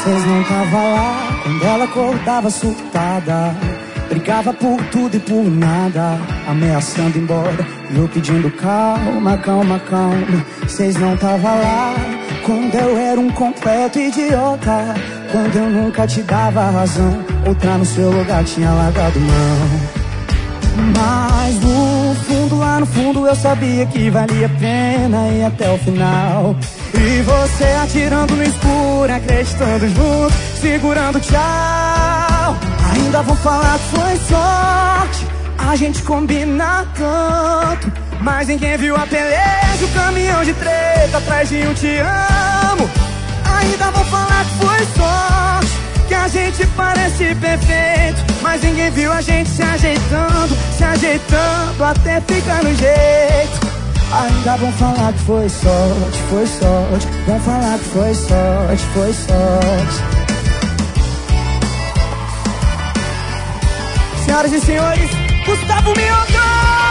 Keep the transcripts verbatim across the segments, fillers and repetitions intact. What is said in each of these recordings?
Vocês não tava lá quando ela acordava surtada, brigava por tudo e por nada, ameaçando ir embora e eu pedindo calma, calma, calma. Vocês não tava lá quando eu era um completo idiota, quando eu nunca te dava razão, outra no seu lugar tinha largado mão. Mas no fundo, lá no fundo eu sabia que valia a pena ir até o final. E você atirando no escuro, acreditando junto, segurando tchau. Ainda vão falar que foi sorte, a gente combina tanto, mas ninguém viu a peleja, o caminhão de treta atrás de um te amo. Ainda vão falar que foi sorte, que a gente parece perfeito, mas ninguém viu a gente se ajeitando, se ajeitando até ficar no jeito. Ainda vão falar que foi sorte, foi sorte, vão falar que foi sorte, foi sorte. Senhoras e senhores, Gustavo Mioto!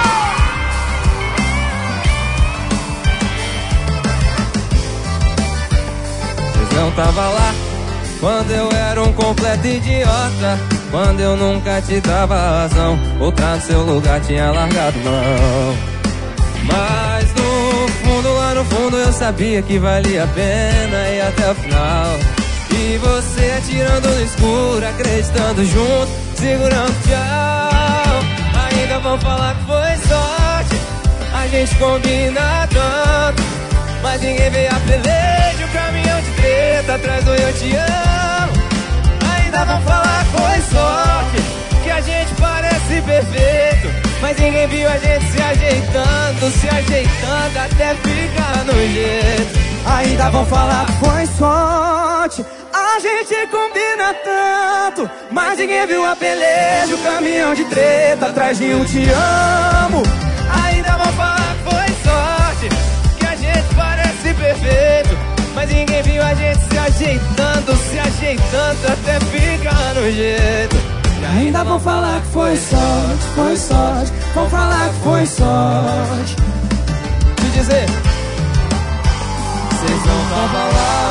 Vocês não tava lá quando eu era um completo idiota, quando eu nunca te dava razão, outra no seu lugar tinha largado mão. Mas no fundo, lá no fundo eu sabia que valia a pena ir até o final. E você atirando no escuro, acreditando junto, segurando tchau. Ainda vão falar que foi sorte, a gente combina tanto, mas ninguém veio a peleja, o caminhão de treta atrás do eu te amo. Ainda vão falar que foi sorte, que a gente parece perfeito, mas ninguém viu a gente se ajeitando, se ajeitando até ficar no jeito. Ainda vão falar que foi sorte, a gente combina tanto, mas ninguém viu a peleja, o caminhão de treta atrás de um te amo. Ainda vão falar que foi sorte, que a gente parece perfeito, mas ninguém viu a gente se ajeitando, se ajeitando até ficar no jeito. E ainda vão falar que foi sorte, foi sorte, vão falar que foi sorte. Te dizer, vocês não tava lá